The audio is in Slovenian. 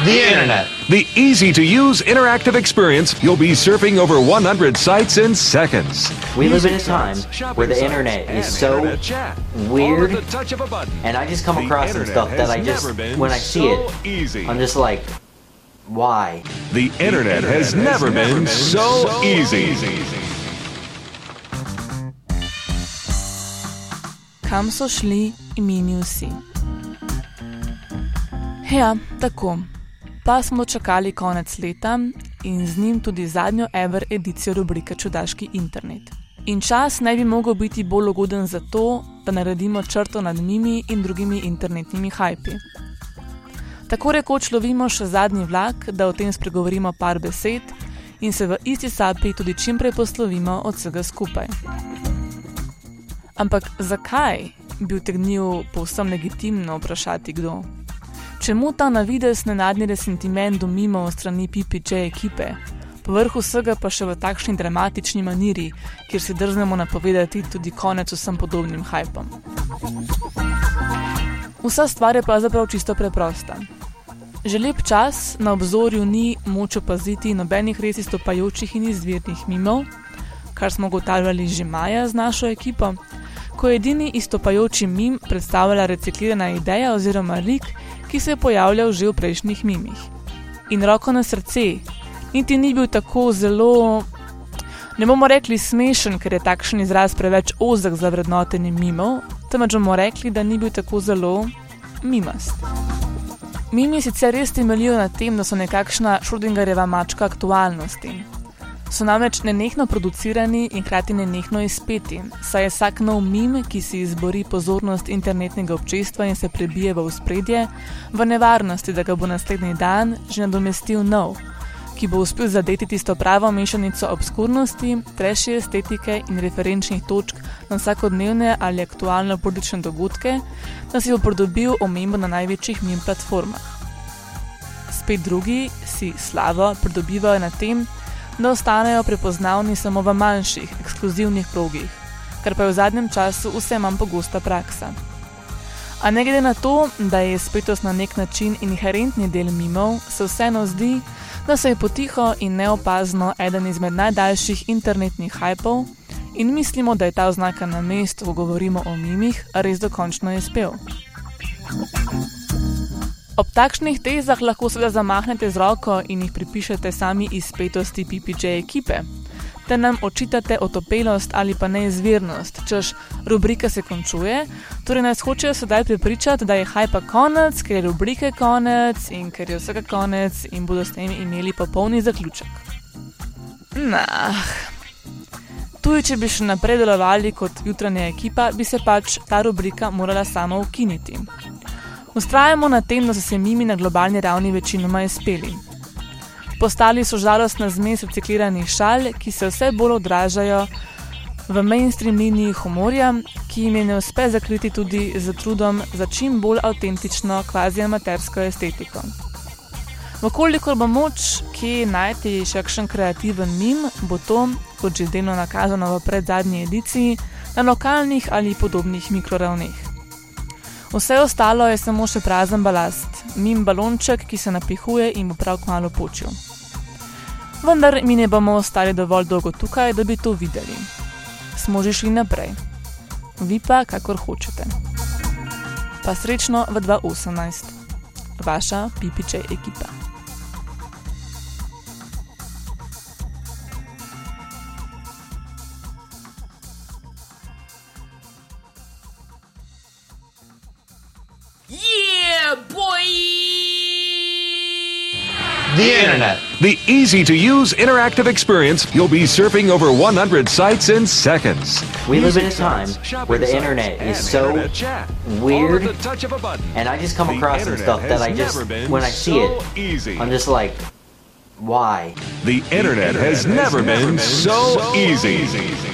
The Internet. The easy-to-use interactive experience. You'll be surfing over 100 sites in seconds. We live in a time where the Internet is so weird, and I just come across some stuff that when I see it, I'm just like, why? The Internet has never been so easy. Kam so šli imeni vsi? Ja, tako. Pa smo čakali konec leta in z njim tudi zadnjo ever edicijo rubrike Čudaški internet. In čas ne bi mogel biti bolj ugoden za to, da naredimo črto nad mimi in drugimi internetnimi hajpi. Tako rekoč lovimo še zadnji vlak, da o tem spregovorimo par besed in se v isti sapi tudi čimprej poslovimo od vsega skupaj. Ampak zakaj bi utegnil povsem legitimno vprašati kdo? Čemu ta navidez nenadni resentiment do mimo strani PPJ ekipe, povrhu vsega pa še v takšni dramatični maniri, kjer si drznemo napovedati tudi konec vsem podobnim hajpom? Vsa stvar je pravzaprav čisto preprosta. Že lep čas na obzorju ni moč opaziti nobenih res izstopajočih in izvirnih mimov, kar smo ugotavljali že maja z našo ekipo, ko je edini izstopajoči mim predstavljala reciklirana ideja oziroma lik, ki se je pojavljal že v prejšnjih mimih. In roko na srce, niti ni bil tako zelo, ne bomo rekli smešen, ker je takšen izraz preveč ozek za vrednotenje mimov, temveč bomo rekli, da ni bil tako zelo mimast. Mimi sicer res temeljijo na tem, da so nekakšna Schrödingerjeva mačka aktualnosti. So namreč nenehno producirani in hkrati nenehno izpeti, saj je vsak nov mim, ki si izbori pozornost internetnega občestva in se prebije v ospredje, v nevarnosti, da ga bo naslednji dan že nadomestil nov, ki bo uspel zadeti tisto pravo mešanico obskurnosti, trashy estetike in referenčnih točk na vsakodnevne ali aktualno politične dogodke, da si bo pridobil omembo na največjih mim platformah. Spet drugi si slavo pridobivajo na tem, da ostanejo prepoznavni samo v manjših, ekskluzivnih krogih, kar pa je v zadnjem času vse manj pogosta praksa. A ne glede na to, da je spetost na nek način inherentni del mimov, se vseeno zdi, da se je potiho in neopazno eden izmed najdaljših internetnih hajpov in mislimo, da je ta oznaka na mestu, ko govorimo o mimih, res dokončno izpel. Ob takšnih tezah lahko seveda zamahnete z roko in jih pripišete sami izpetosti PPJ ekipe, te nam očitate otopelost ali pa neizvirnost, češ rubrika se končuje, torej nas hočejo sedaj prepričati, da je hajpa konec, ker je rubrike konec in ker je vsega konec in bodo s tem imeli popolni zaključek. Tudi če bi še naprej delovali kot jutranja ekipa, bi se pač ta rubrika morala sama ukiniti. Vztrajamo na tem, da so se mimi na globalni ravni večinoma izpeli. Postali so žalostna zmes recikliranih šal, ki se vse bolj odražajo v mainstream liniji humorja, ki jim je ne uspe zakriti tudi z trudom za čim bolj avtentično kvazi-amatersko estetiko. Vkolikor bo moč kje najti še kakšen kreativen mim, bo to, kot že delno nakazano v predzadnji ediciji, na lokalnih ali podobnih mikroravneh. Vse ostalo je samo še prazen balast, mim balonček, ki se napihuje in bo prav kmalu počil. Vendar mi ne bomo ostali dovolj dolgo tukaj, da bi to videli. Smo že šli naprej. Vi pa kakor hočete. Pa srečno v 2018. Vaša PPJ ekipa. The Internet. The easy-to-use interactive experience. You'll be surfing over 100 sites in seconds. We live in a time where the Internet is so weird, and I just come across some stuff that when I see it, I'm just like, why? The Internet has never been so easy.